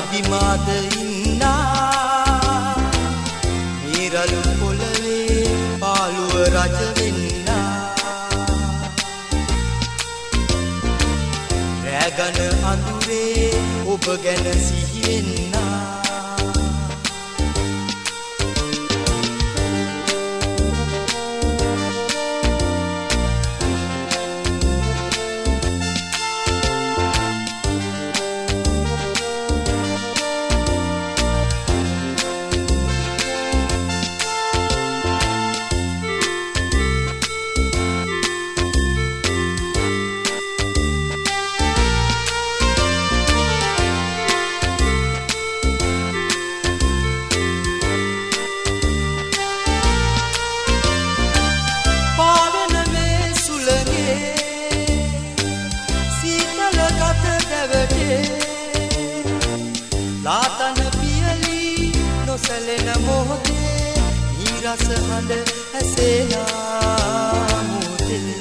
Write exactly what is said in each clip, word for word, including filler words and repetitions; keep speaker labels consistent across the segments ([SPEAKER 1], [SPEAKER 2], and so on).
[SPEAKER 1] බිමාද ඉන්නා මීරලු පොළවේ පාළුව රජ වෙන්නා රැගන අඳුරේ ඔබ ගැන සිහි වෙන්නා ලාතන පියලි නොසැලෙන මොහොතේ නිරස හඬ ඇසෙනා මොහොතේ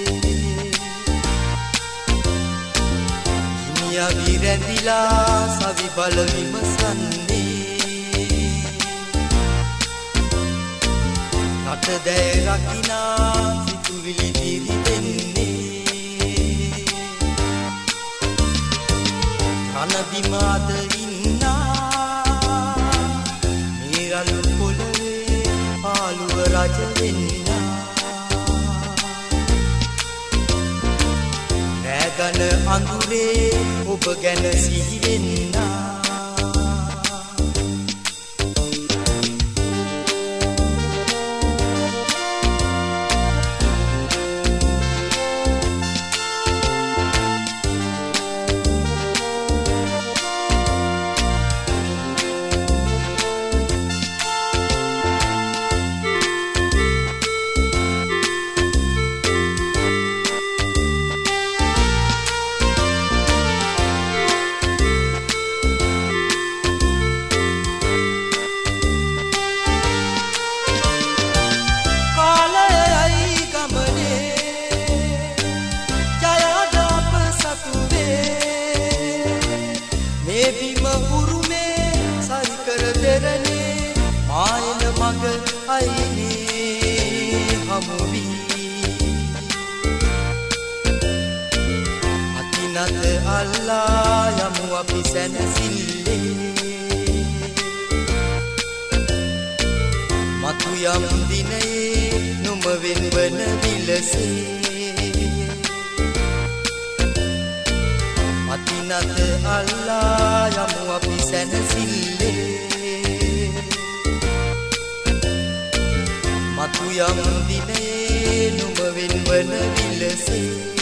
[SPEAKER 1] හිමියා විරැඳිලා සවි බල විමසන්නේ රට දැය රකිනා සිතුවිලි දිරි දෙන්නේ කන බිමාද මීරලු පොළවේ පාළුව රජ වෙන්නා රැගන අඳුරේ ඔබ ගැන සිහි වෙන්නා බිම උරුමේ සරිකර දෙරනේ මායන මග අයිනේ හමුවී අතිනත අල්ලා යමු අපි සැනසිල්ලේ මතු යම් දිනයේ නොම වෙන්වන විලසේ අතිනත අල්ලා යමු අපි සැනසිල්ලේ මතු යම් දිනේ නුඹ වෙන්වන විලසේ